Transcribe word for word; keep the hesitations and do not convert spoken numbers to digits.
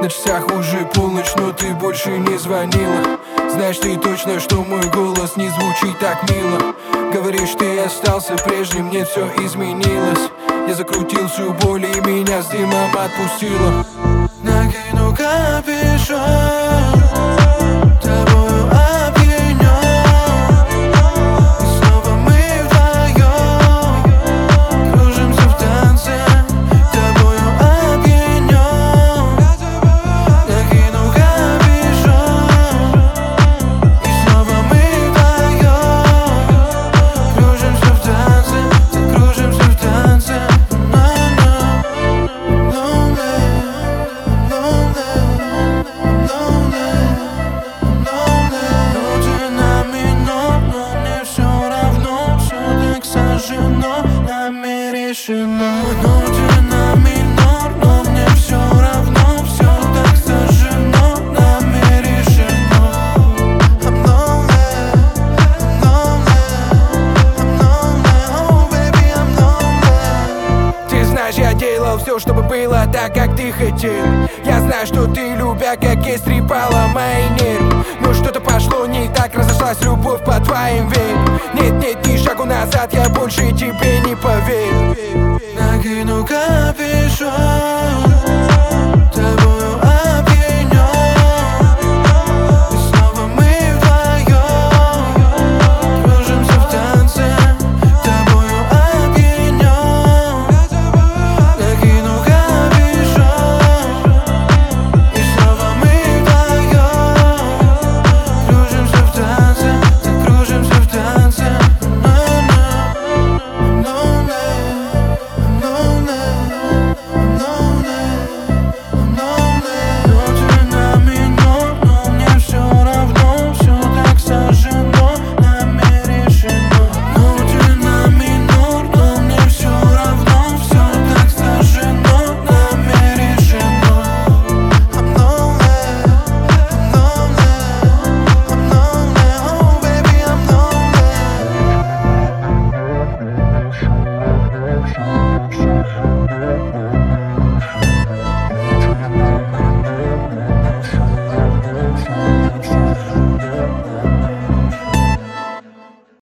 На часах уже полночь, но ты больше не звонила. Знаешь ты точно, что мой голос не звучит так мило. Говоришь, ты остался прежним, нет, все изменилось. Я закрутил всю боль и меня с дымом отпустила. Накину капюшон, тобою опьянен, и снова мы вдвоем кружимся в танце, тобою опьянен. Накину капюшон, и снова мы вдвоем кружимся в танце, кружимся в танце. Нами решено, ночи на минор, но мне все равно, все так сожжено, нами решено. I'm lonely, I'm lonely, I'm lonely, oh baby, I'm lonely. Ты знаешь, я делал все, чтобы было так, как ты хотел. Я знаю, что ты, любя, как истрепала мои нервы. Но что-то пошло не так, разошлась любовь по твоим веям. Нет, нет, ни шагу назад, я больше тебе не поверю. Накину капюшон,